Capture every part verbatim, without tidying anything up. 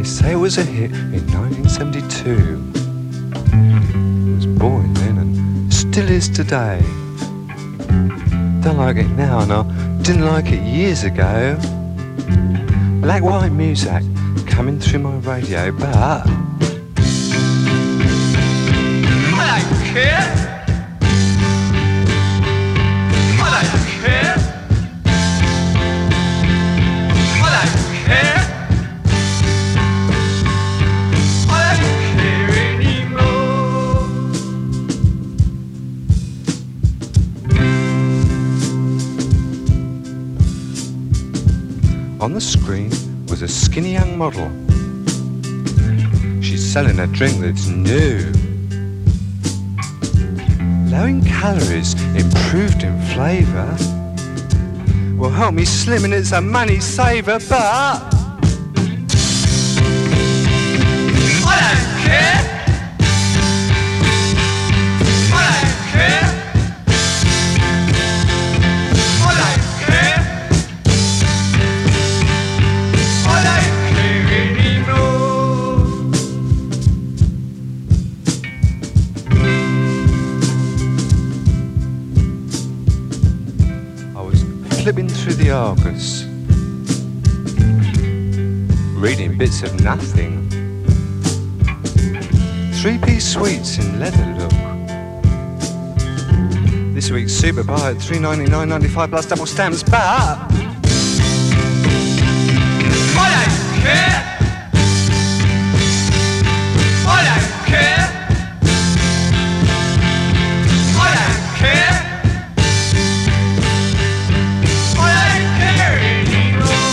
say it was a hit in nineteen seventy-two. It was boring then and still is today. Don't like it now and I didn't like it years ago. Black white music coming through my radio, but I don't care. I don't care. I don't care. I don't care anymore. On the screen was a skinny young model. She's selling a drink that's new. Low in calories, improved in flavour. Will help me slim and it's a money saver, but I don't care. I don't care. I don't care. I don't care anymore. I was flipping through the Argus, reading bits of nothing. Three-piece suites in leather look. This week's super buy at three ninety-nine ninety-five plus double stamps, but I don't care. I don't care. I don't care. I don't care anymore.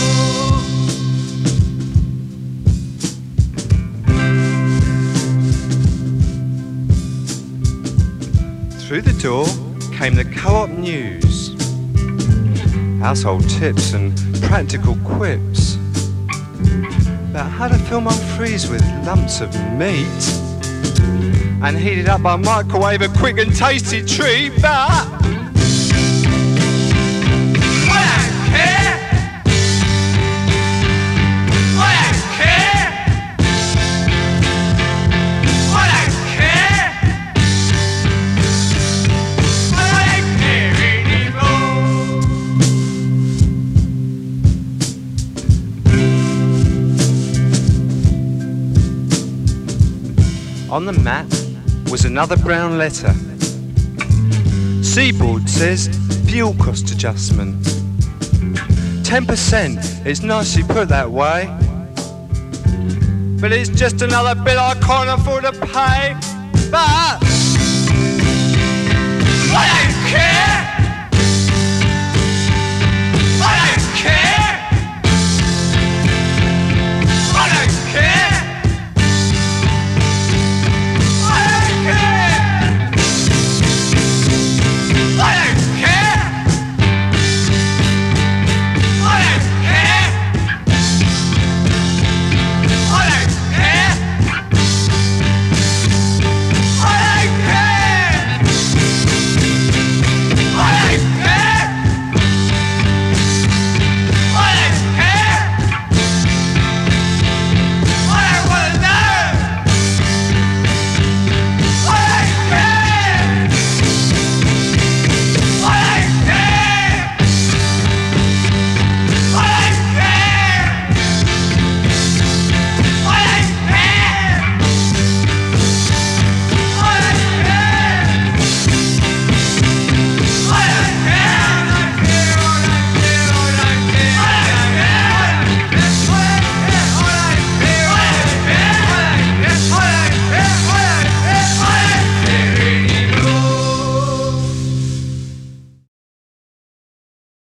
Through the door came the Co-op news. Household tips and practical quips about how to fill my freeze with lumps of meat and heat it up by microwave, a quick and tasty treat, but I don't care. I don't care. I don't care. I don't care anymore. On the mat was another brown letter. Seaboard says fuel cost adjustment. ten percent, it's nicely put that way. But it's just another bill I can't afford to pay. But I don't care.